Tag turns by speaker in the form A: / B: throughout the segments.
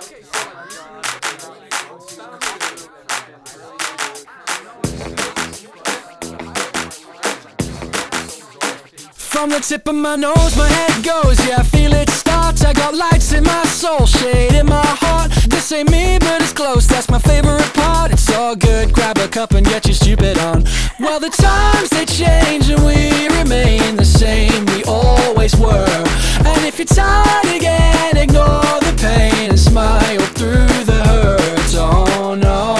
A: From the tip of my nose, my head goes, yeah, I feel it starts. I got lights in my soul, shade in my heart. This ain't me, but it's close, that's my favorite part. It's all good, grab a cup and get your stupid on. Well, the times they change and we remain the same we always were. And if you're tired again, ignore the pain and smile through the hurt. Oh no,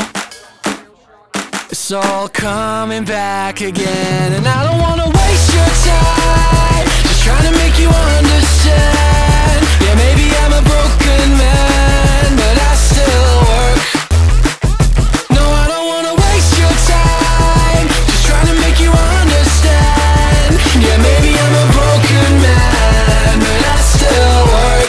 A: it's all coming back again. And I don't wanna waste your time, just trying to make you understand. Yeah, maybe I'm a broken man, but I still work. No, I don't wanna waste your time, just trying to make you understand. Yeah, maybe I'm a broken man, but I still work.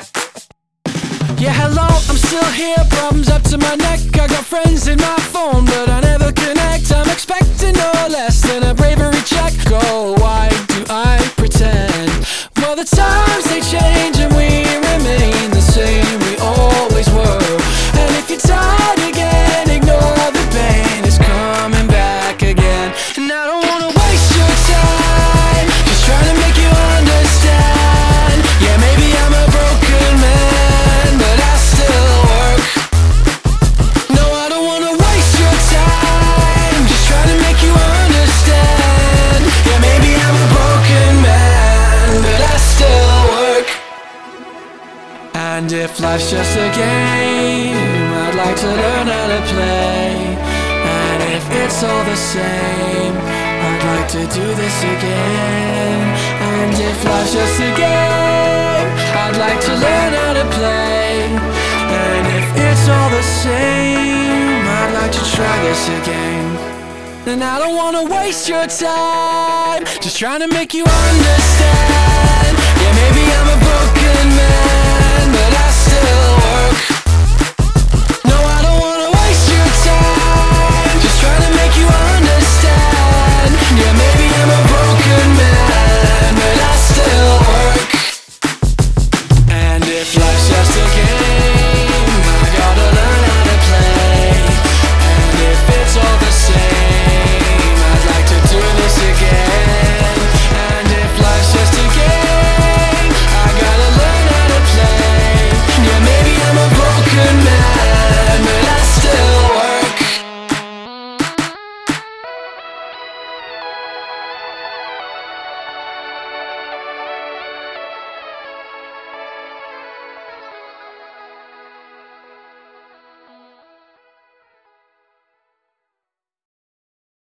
A: Yeah, hello, I'm still here, problems up to my neck. I got friends in my phone, but I never connect. I'm expecting no less than a bravery check. Go, why do I pretend? Well, the times they change and we remain the same we always were. And if you're tired again, ignore the pain, it's coming back again. And I don't wanna waste your time, just trying to make you understand. Yeah, maybe I'm a broken man, but I still work. No, I don't wanna waste your time, just trying to make you understand. Yeah, maybe I'm a broken man, but I still work. And if life's just a game, I'd like to learn how to play. And if it's all the same, I'd like to do this again. And if life's just a game, I'd like to learn how to play. And if it's all the same, I'd like to try this again. And I don't wanna waste your time, just trying to make you understand. Yeah, maybe I'm a broken man,